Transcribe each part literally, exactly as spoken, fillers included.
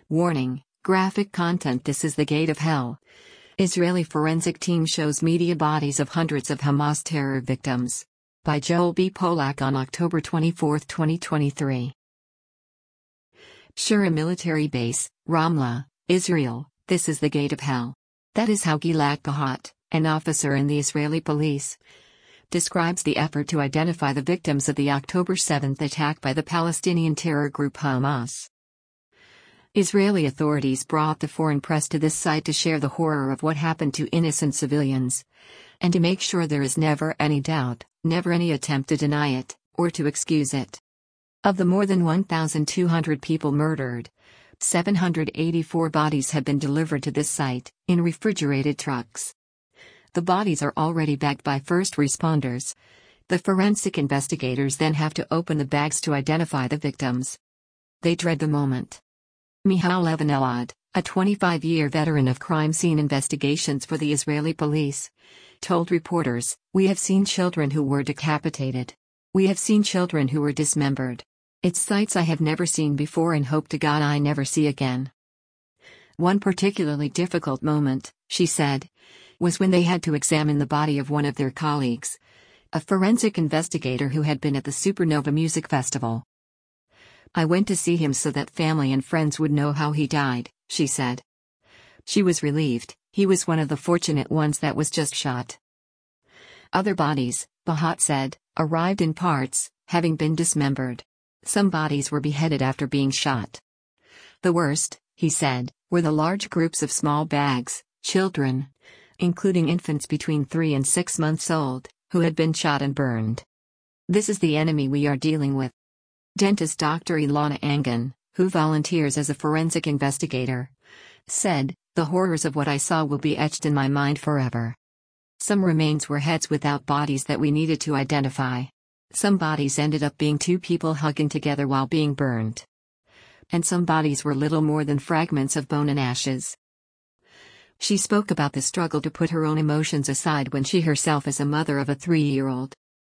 Warning, graphic content. This is the gate of hell. Israeli forensic team shows media bodies of hundreds of Hamas terror victims. By Joel B. Polak on October twenty-fourth, twenty twenty-three. Shura military base, Ramla, Israel. This is the gate of hell. That is how Gilad Gahat, an officer in the Israeli police, describes the effort to identify the victims of the October seventh attack by the Palestinian terror group Hamas. Israeli authorities brought the foreign press to this site to share the horror of what happened to innocent civilians, and to make sure there is never any doubt, never any attempt to deny it, or to excuse it. Of the more than one thousand two hundred people murdered, seven hundred eighty-four bodies have been delivered to this site, in refrigerated trucks. The bodies are already bagged by first responders. The forensic investigators then have to open the bags to identify the victims. They dread the moment. Michal Levan-Elad, a twenty-five-year veteran of crime scene investigations for the Israeli police, told reporters, "We have seen children who were decapitated. We have seen children who were dismembered. It's sights I have never seen before and hope to God I never see again." One particularly difficult moment, she said, was when they had to examine the body of one of their colleagues, a forensic investigator who had been at the Supernova Music Festival. "I went to see him so that family and friends would know how he died," she said. She was relieved. He was one of the fortunate ones that was just shot. Other bodies, Bahat said, arrived in parts, having been dismembered. Some bodies were beheaded after being shot. The worst, he said, were the large groups of small bags, children, including infants between three and six months old, who had been shot and burned. "This is the enemy we are dealing with." Dentist Doctor Ilana Angan, who volunteers as a forensic investigator, said, "The horrors of what I saw will be etched in my mind forever. Some remains were heads without bodies that we needed to identify. Some bodies ended up being two people hugging together while being burned. And some bodies were little more than fragments of bone and ashes." She spoke about the struggle to put her own emotions aside when she herself is a mother of a three-year-old.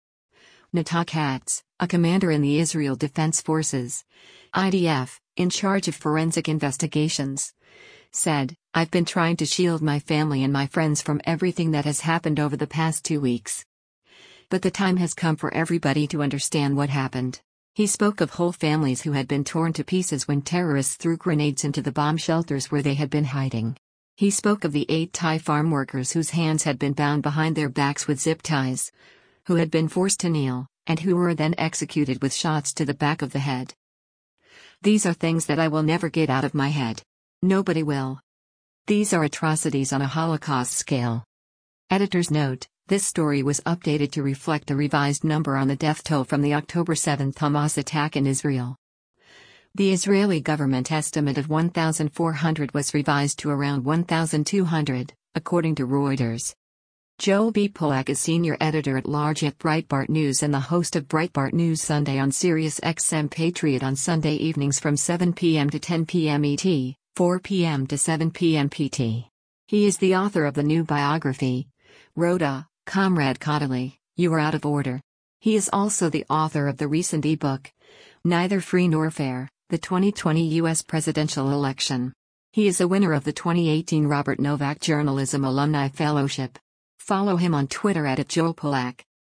Natan Katz, a commander in the Israel Defense Forces, I D F, in charge of forensic investigations, said, "I've been trying to shield my family and my friends from everything that has happened over the past two weeks. But the time has come for everybody to understand what happened." He spoke of whole families who had been torn to pieces when terrorists threw grenades into the bomb shelters where they had been hiding. He spoke of the eight Thai farm workers whose hands had been bound behind their backs with zip ties, who had been forced to kneel, and who were then executed with shots to the back of the head. "These are things that I will never get out of my head. Nobody will. These are atrocities on a Holocaust scale." Editor's note: this story was updated to reflect the revised number on the death toll from the October seventh Hamas attack in Israel. The Israeli government estimate of one thousand four hundred was revised to around one thousand two hundred, according to Reuters. Joel B. Polak is senior editor-at-large at Breitbart News and the host of Breitbart News Sunday on Sirius X M Patriot on Sunday evenings from seven p m to ten p m E T, four p m to seven p m P T. He is the author of the new biography, Rhoda, Comrade Kodaly, You Are Out of Order. He is also the author of the recent ebook, Neither Free Nor Fair, the twenty twenty U S Presidential Election. He is a winner of the twenty eighteen Robert Novak Journalism Alumni Fellowship. Follow him on Twitter at Joel Polak.